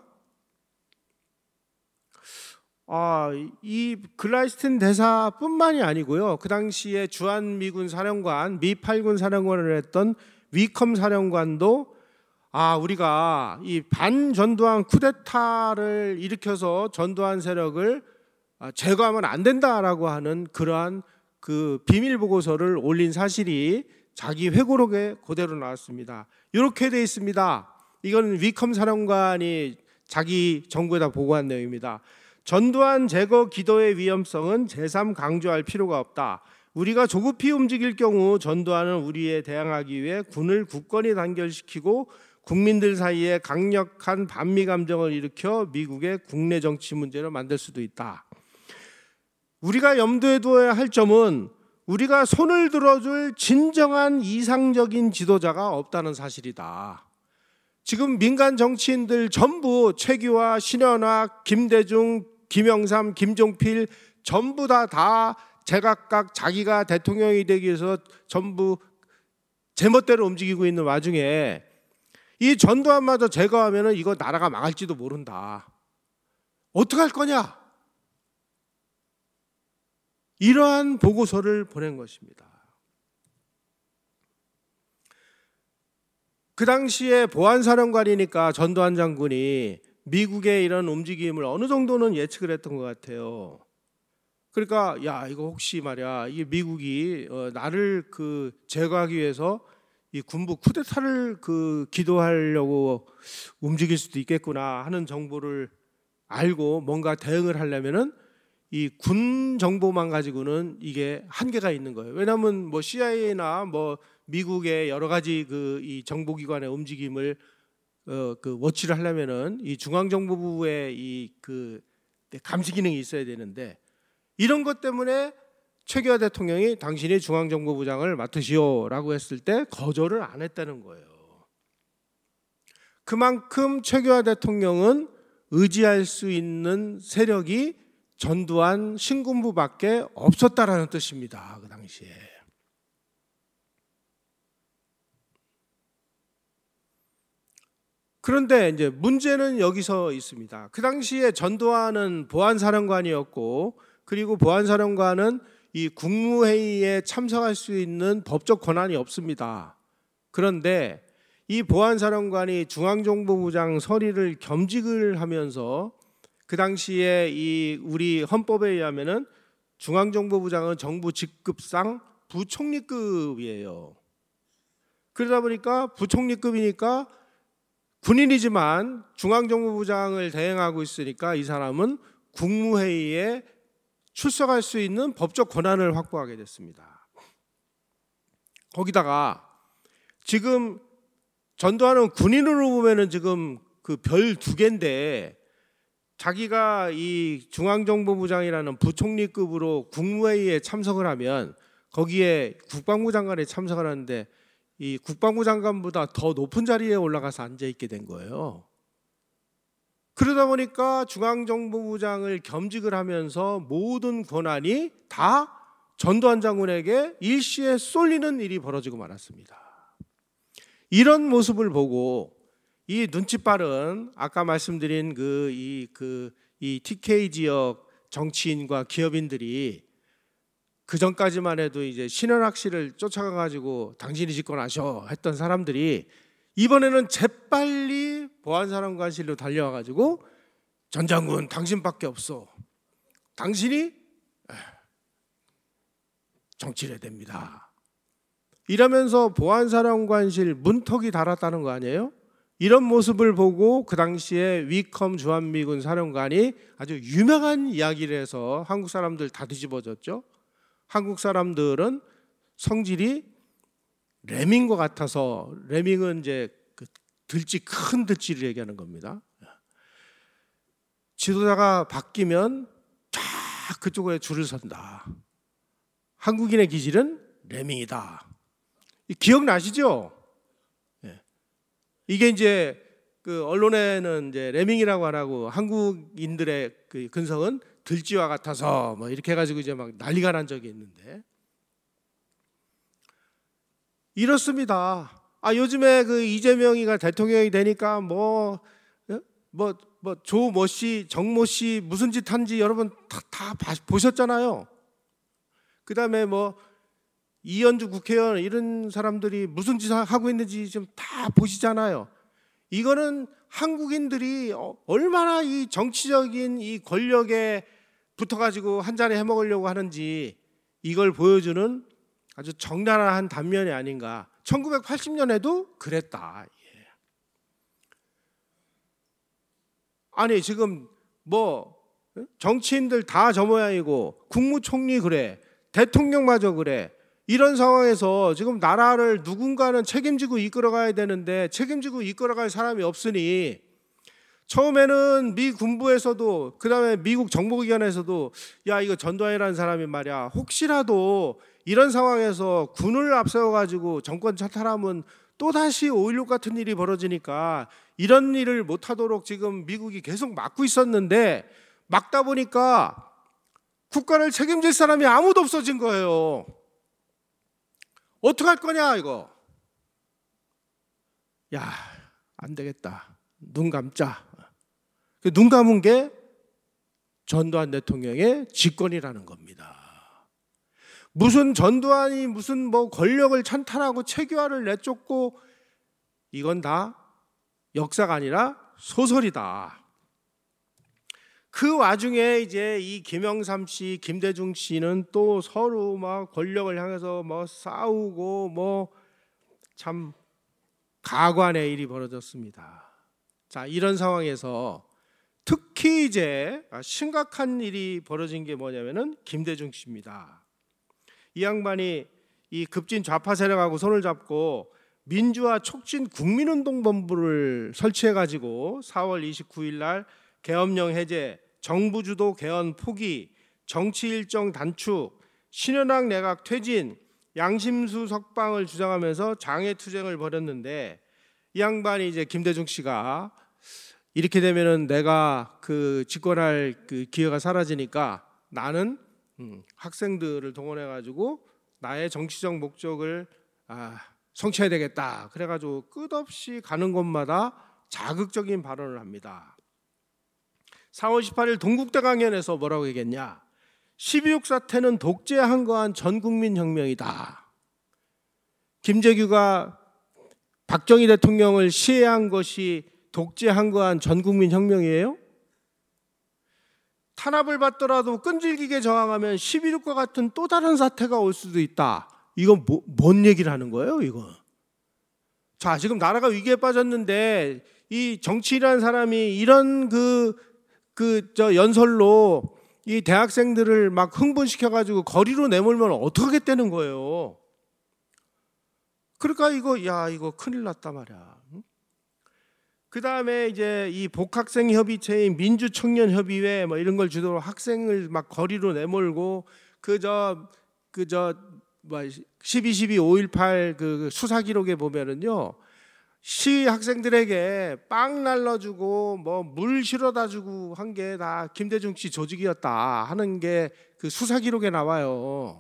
이 글라이스틴 대사뿐만이 아니고요. 그 당시에 주한미군 사령관, 미 8군 사령관을 했던 위컴 사령관도 우리가 이 반전두환 쿠데타를 일으켜서 전두환 세력을 제거하면 안 된다라고 하는 그러한 그 비밀 보고서를 올린 사실이 자기 회고록에 그대로 나왔습니다. 이렇게 돼 있습니다. 이건 위컴 사령관이 자기 정부에다 보고한 내용입니다. 전두환 제거 기도의 위험성은 제3 강조할 필요가 없다. 우리가 조급히 움직일 경우 전두환은 우리에 대항하기 위해 군을 굳건히 단결시키고 국민들 사이에 강력한 반미 감정을 일으켜 미국의 국내 정치 문제로 만들 수도 있다. 우리가 염두에 두어야 할 점은 우리가 손을 들어줄 진정한 이상적인 지도자가 없다는 사실이다. 지금 민간 정치인들 전부 최규하, 신현악, 김대중, 김영삼, 김종필 전부 다 제각각 자기가 대통령이 되기 위해서 전부 제멋대로 움직이고 있는 와중에 이 전두환마저 제거하면 이거 나라가 망할지도 모른다. 어떻게 할 거냐? 이러한 보고서를 보낸 것입니다. 그 당시에 보안사령관이니까 전두환 장군이 미국의 이런 움직임을 어느 정도는 예측을 했던 것 같아요. 그러니까 이거 혹시 말이야 이게 미국이 나를 제거하기 위해서 이 군부 쿠데타를 기도하려고 움직일 수도 있겠구나 하는 정보를 알고 뭔가 대응을 하려면은 이 군 정보만 가지고는 이게 한계가 있는 거예요. 왜냐하면 뭐 CIA나 뭐 미국의 여러 가지 이 정보기관의 움직임을 워치를 하려면은 이 중앙정보부의 감시 기능이 있어야 되는데 이런 것 때문에 최규하 대통령이 당신이 중앙정보부장을 맡으시오라고 했을 때 거절을 안 했다는 거예요. 그만큼 최규하 대통령은 의지할 수 있는 세력이 전두환 신군부밖에 없었다라는 뜻입니다. 그 당시에. 그런데 이제 문제는 여기서 있습니다. 그 당시에 전두환은 보안사령관이었고 그리고 보안사령관은 이 국무회의에 참석할 수 있는 법적 권한이 없습니다. 그런데 이 보안사령관이 중앙정보부장 서리를 겸직을 하면서 그 당시에 이 우리 헌법에 의하면은 중앙정보부장은 정부 직급상 부총리급이에요. 그러다 보니까 부총리급이니까 군인이지만 중앙정보부장을 대행하고 있으니까 이 사람은 국무회의에 출석할 수 있는 법적 권한을 확보하게 됐습니다. 거기다가 지금 전두환은 군인으로 보면은 지금 별 2개인데 자기가 이 중앙정보부장이라는 부총리급으로 국무회의에 참석을 하면 거기에 국방부 장관이 참석을 하는데 이 국방부 장관보다 더 높은 자리에 올라가서 앉아 있게 된 거예요. 그러다 보니까 중앙정보부장을 겸직을 하면서 모든 권한이 다 전두환 장군에게 일시에 쏠리는 일이 벌어지고 말았습니다. 이런 모습을 보고 이 눈치 빠른 아까 말씀드린 이 TK 지역 정치인과 기업인들이 그 전까지만 해도 이제 신현악 씨를 쫓아가 가지고 당신이 집권하셔 했던 사람들이 이번에는 재빨리 보안사령관실로 달려와 가지고 전 장군 당신밖에 없어. 당신이 정치를 해야 됩니다. 이러면서 보안사령관실 문턱이 달았다는 거 아니에요? 이런 모습을 보고 그 당시에 위컴 주한미군 사령관이 아주 유명한 이야기를 해서 한국 사람들 다 뒤집어졌죠. 한국 사람들은 성질이 레밍과 같아서, 레밍은 이제 큰 들쥐를 얘기하는 겁니다. 지도자가 바뀌면 쫙 그쪽에 줄을 선다. 한국인의 기질은 레밍이다. 기억나시죠? 이게 이제 언론에는 이제 레밍이라고 안 하고 한국인들의 근성은 들쥐와 같아서 뭐 이렇게 해가지고 이제 막 난리가 난 적이 있는데 이렇습니다. 요즘에 그 이재명이가 대통령이 되니까 조모 씨, 정모 씨 무슨 짓 한지 여러분 다 보셨잖아요. 그다음에 이현주 국회의원 이런 사람들이 무슨 짓 하고 있는지 좀 다 보시잖아요. 이거는 한국인들이 얼마나 이 정치적인 이 권력에 붙어가지고 한 잔에 해먹으려고 하는지 이걸 보여주는 아주 적나라한 단면이 아닌가. 1980년에도 그랬다. 아니 지금 정치인들 다 저 모양이고 국무총리 그래, 대통령마저 그래. 이런 상황에서 지금 나라를 누군가는 책임지고 이끌어가야 되는데 책임지고 이끌어갈 사람이 없으니 처음에는 미 군부에서도 그다음에 미국 정보기관에서도 야 이거 전두환이라는 사람이 말이야 혹시라도 이런 상황에서 군을 앞세워가지고 정권 차탈하면 또다시 5.16 같은 일이 벌어지니까 이런 일을 못하도록 지금 미국이 계속 막고 있었는데 막다 보니까 국가를 책임질 사람이 아무도 없어진 거예요. 어떡할 거냐 이거. 야, 안 되겠다. 눈 감자. 눈 감은 게 전두환 대통령의 집권이라는 겁니다. 무슨 전두환이 무슨 권력을 찬탈하고 체계화를 내쫓고 이건 다 역사가 아니라 소설이다. 그 와중에 이제 이 김영삼 씨, 김대중 씨는 또 서로 막 권력을 향해서 싸우고 참 가관의 일이 벌어졌습니다. 자, 이런 상황에서 특히 이제 심각한 일이 벌어진 게 뭐냐면은 김대중 씨입니다. 이 양반이 이 급진 좌파 세력하고 손을 잡고 민주화 촉진 국민운동본부를 설치해가지고 4월 29일 날 계엄령 해제, 정부 주도 개헌 포기, 정치 일정 단축, 신현악 내각 퇴진, 양심수 석방을 주장하면서 장애투쟁을 벌였는데 이 양반이 이제 김대중 씨가 이렇게 되면은 내가 집권할 기회가 사라지니까 나는 학생들을 동원해가지고 나의 정치적 목적을 성취해야 되겠다. 그래가지고 끝없이 가는 곳마다 자극적인 발언을 합니다. 4월 18일 동국대 강연에서 뭐라고 얘기했냐? 12.6 사태는 독재항거한 전국민혁명이다. 김재규가 박정희 대통령을 시해한 것이 독재항거한 전국민혁명이에요? 탄압을 받더라도 끈질기게 저항하면 12.6과 같은 또 다른 사태가 올 수도 있다. 이건 뭔 얘기를 하는 거예요, 이거? 자, 지금 나라가 위기에 빠졌는데 이 정치인이라는 사람이 이런 연설로 이 대학생들을 막 흥분시켜가지고 거리로 내몰면 어떡하겠다는 거예요. 그러니까 이거 큰일 났다 말이야. 그 다음에 이제 이 복학생 협의체인 민주청년협의회 이런 걸 주도로 학생을 막 거리로 내몰고 12.12.5.18 수사 기록에 보면은요. 시 학생들에게 빵 날라주고 물 실어다 주고 한 게 다 김대중 씨 조직이었다 하는 게 그 수사 기록에 나와요.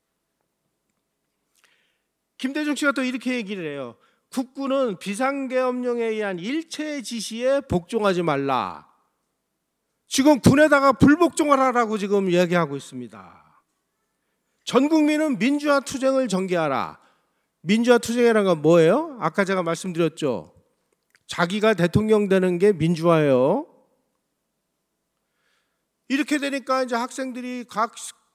김대중 씨가 또 이렇게 얘기를 해요. 국군은 비상계엄령에 의한 일체 지시에 복종하지 말라. 지금 군에다가 불복종을 하라고 지금 이야기하고 있습니다. 전 국민은 민주화 투쟁을 전개하라. 민주화 투쟁이라는 건 뭐예요? 아까 제가 말씀드렸죠. 자기가 대통령 되는 게 민주화예요. 이렇게 되니까 이제 학생들이 각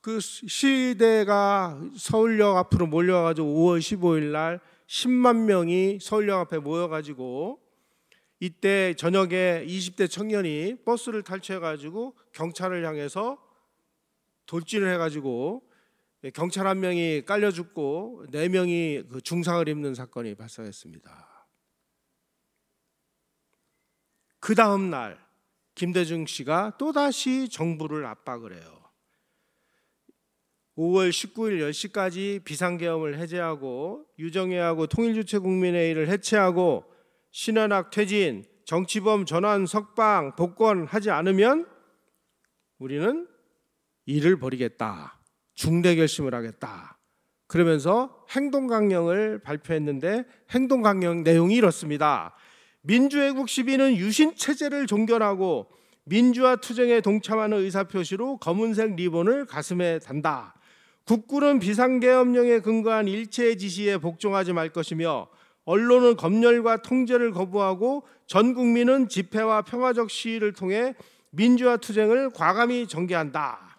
시대가 서울역 앞으로 몰려가지고 5월 15일 날 10만 명이 서울역 앞에 모여가지고 이때 저녁에 20대 청년이 버스를 탈취해가지고 경찰을 향해서 돌진을 해가지고 경찰 한 명이 깔려 죽고 4명이 중상을 입는 사건이 발생했습니다. 그 다음 날 김대중 씨가 또다시 정부를 압박을 해요. 5월 19일 10시까지 비상계엄을 해제하고 유정회하고 통일주체국민회의를 해체하고 신현악 퇴진, 정치범 전환 석방, 복권하지 않으면 우리는 일을 벌이겠다. 중대 결심을 하겠다. 그러면서 행동강령을 발표했는데 행동강령 내용이 이렇습니다. 민주애국 시민은 유신체제를 존경하고 민주화 투쟁에 동참하는 의사표시로 검은색 리본을 가슴에 단다. 국군은 비상계엄령에 근거한 일체의 지시에 복종하지 말 것이며 언론은 검열과 통제를 거부하고 전 국민은 집회와 평화적 시위를 통해 민주화 투쟁을 과감히 전개한다.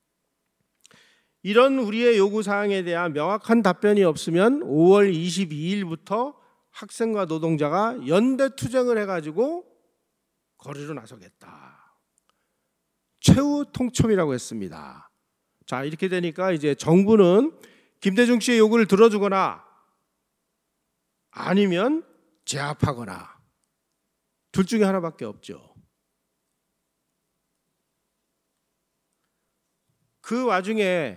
이런 우리의 요구사항에 대한 명확한 답변이 없으면 5월 22일부터 학생과 노동자가 연대 투쟁을 해가지고 거리로 나서겠다. 최후 통첩이라고 했습니다. 자, 이렇게 되니까 이제 정부는 김대중 씨의 요구를 들어주거나 아니면 제압하거나 둘 중에 하나밖에 없죠. 그 와중에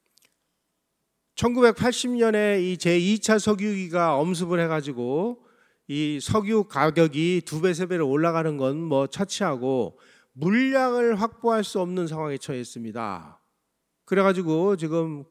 1980년에 이 제2차 석유위기가 엄습을 해가지고 이 석유 가격이 2배, 3배로 올라가는 건 뭐 차치하고 물량을 확보할 수 없는 상황에 처했습니다. 그래가지고 지금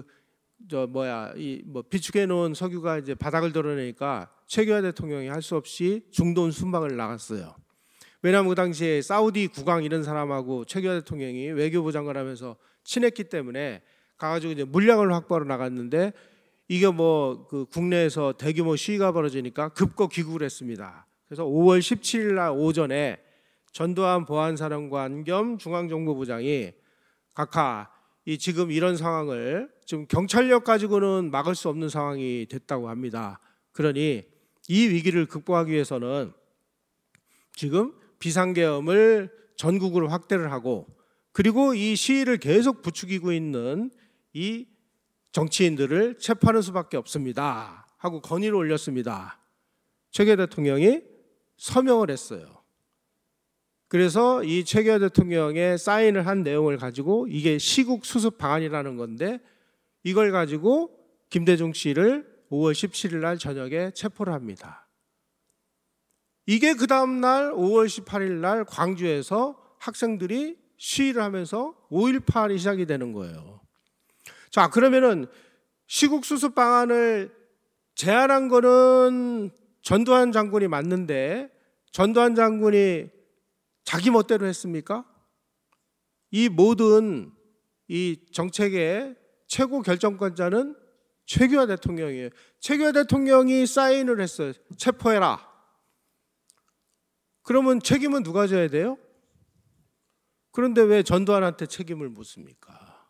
비축해 놓은 석유가 이제 바닥을 드러내니까 최규하 대통령이 할 수 없이 중동 순방을 나갔어요. 왜냐하면 그 당시에 사우디 국왕 이런 사람하고 최규하 대통령이 외교부 장관을 하면서 친했기 때문에 가가지고 이제 물량을 확보하러 나갔는데 이게 그 국내에서 대규모 시위가 벌어지니까 급거 귀국을 했습니다. 그래서 5월 17일 날 오전에 전두환 보안사령관 겸 중앙정보부장이 각하 지금 이런 상황을 지금 경찰력 가지고는 막을 수 없는 상황이 됐다고 합니다. 그러니 이 위기를 극복하기 위해서는 지금 비상계엄을 전국으로 확대를 하고 그리고 이 시위를 계속 부추기고 있는 이 정치인들을 체포하는 수밖에 없습니다 하고 건의를 올렸습니다. 최규하 대통령이 서명을 했어요. 그래서 이 최규하 대통령의 사인을 한 내용을 가지고 이게 시국 수습 방안이라는 건데 이걸 가지고 김대중 씨를 5월 17일 날 저녁에 체포를 합니다. 이게 그 다음 날 5월 18일 날 광주에서 학생들이 시위를 하면서 5.18이 시작이 되는 거예요. 자, 그러면은 시국 수습 방안을 제안한 거는 전두환 장군이 맞는데 전두환 장군이 자기 멋대로 했습니까? 이 모든 이 정책의 최고 결정권자는 최규하 대통령이에요. 최규하 대통령이 사인을 했어요. 체포해라. 그러면 책임은 누가 져야 돼요? 그런데 왜 전두환한테 책임을 묻습니까?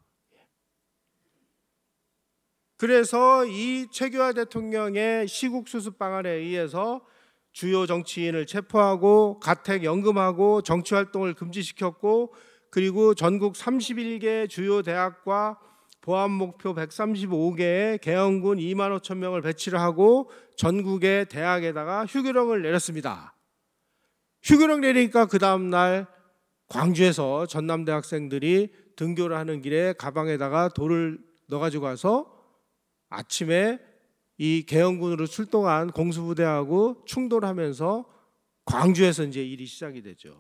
그래서 이 최규하 대통령의 시국 수습 방안에 의해서 주요 정치인을 체포하고 가택 연금하고 정치 활동을 금지시켰고 그리고 전국 31개 주요 대학과 보안 목표 135개의 계엄군 2만 5천 명을 배치를 하고 전국의 대학에다가 휴교령을 내렸습니다. 휴교령 내리니까 그 다음 날 광주에서 전남대 학생들이 등교를 하는 길에 가방에다가 돌을 넣어가지고 가서 아침에 이 계엄군으로 출동한 공수부대하고 충돌하면서 광주에서 이제 일이 시작이 되죠.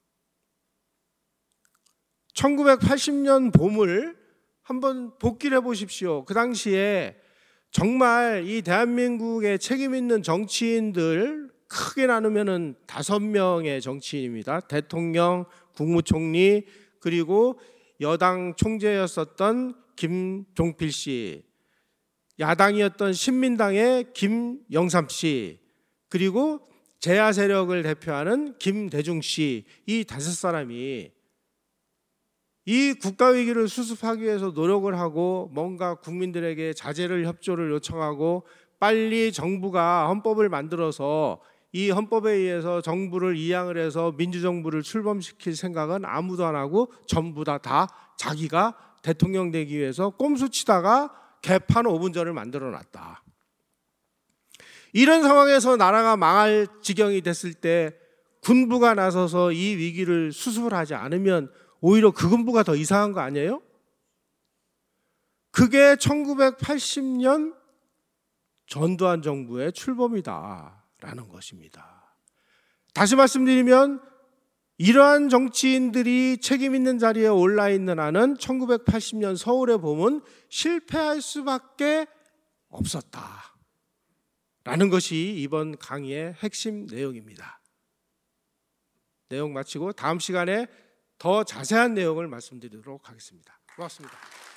1980년 봄을 한번 복기를 해보십시오. 그 당시에 정말 이 대한민국의 책임 있는 정치인들 크게 나누면은 5명의 정치인입니다. 대통령, 국무총리, 그리고 여당 총재였었던 김종필 씨, 야당이었던 신민당의 김영삼 씨, 그리고 제야 세력을 대표하는 김대중 씨, 이 5사람이 이 국가위기를 수습하기 위해서 노력을 하고 뭔가 국민들에게 자제를 협조를 요청하고 빨리 정부가 헌법을 만들어서 이 헌법에 의해서 정부를 이양을 해서 민주정부를 출범시킬 생각은 아무도 안 하고 전부 다 자기가 대통령 되기 위해서 꼼수치다가 개판 5분 전을 만들어놨다. 이런 상황에서 나라가 망할 지경이 됐을 때 군부가 나서서 이 위기를 수습을 하지 않으면 오히려 그 군부가 더 이상한 거 아니에요? 그게 1980년 전두환 정부의 출범이다라는 것입니다. 다시 말씀드리면 이러한 정치인들이 책임 있는 자리에 올라 있는 한은 1980년 서울의 봄은 실패할 수밖에 없었다. 라는 것이 이번 강의의 핵심 내용입니다. 내용 마치고 다음 시간에 더 자세한 내용을 말씀드리도록 하겠습니다. 고맙습니다.